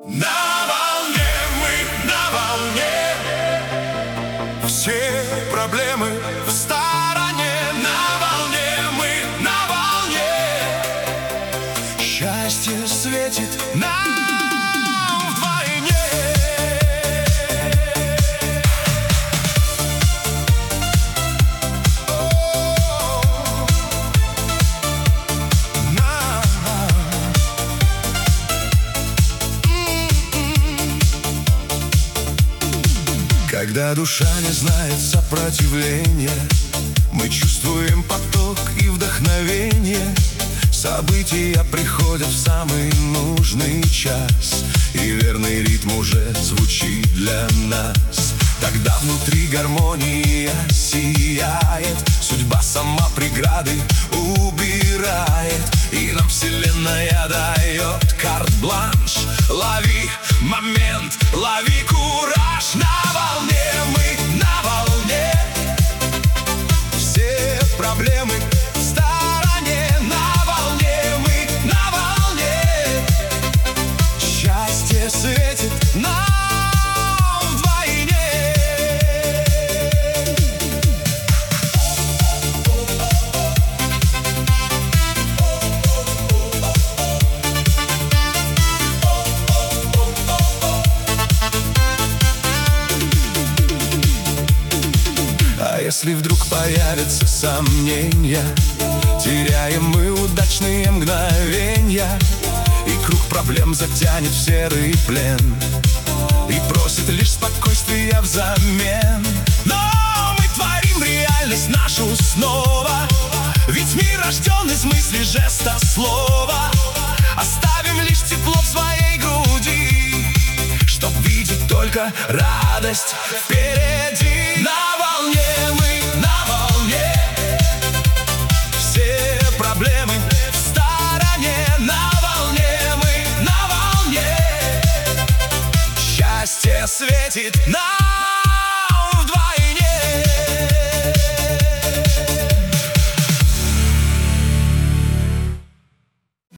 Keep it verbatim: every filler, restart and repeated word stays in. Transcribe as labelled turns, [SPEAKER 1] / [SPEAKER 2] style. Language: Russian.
[SPEAKER 1] На волне мы, на волне. Все проблемы в стороне. На волне мы, на волне. Счастье светит нам вдвойне. Когда душа не знает сопротивления, мы чувствуем поток и вдохновение. События приходят в самый нужный час, и верный ритм уже звучит для нас. Тогда внутри гармония сияет, судьба сама преграды убирает, и нам вселенная дает карт-бланш. Лови момент, лови кураж. На волне мы, на волне. Все проблемы в стороне. На волне мы, на волне. Счастье светит нам вдвойне. Если вдруг появятся сомнения, теряем мы удачные мгновения, и круг проблем затянет в серый плен, и просит лишь спокойствия взамен. Но мы творим реальность нашу снова, ведь мир рожден из мысли, жеста, слова. Оставим лишь тепло в своей груди, чтоб видеть только радость впереди. На волне мы, на волне. Все проблемы в стороне. На волне мы, на волне. Счастье светит нам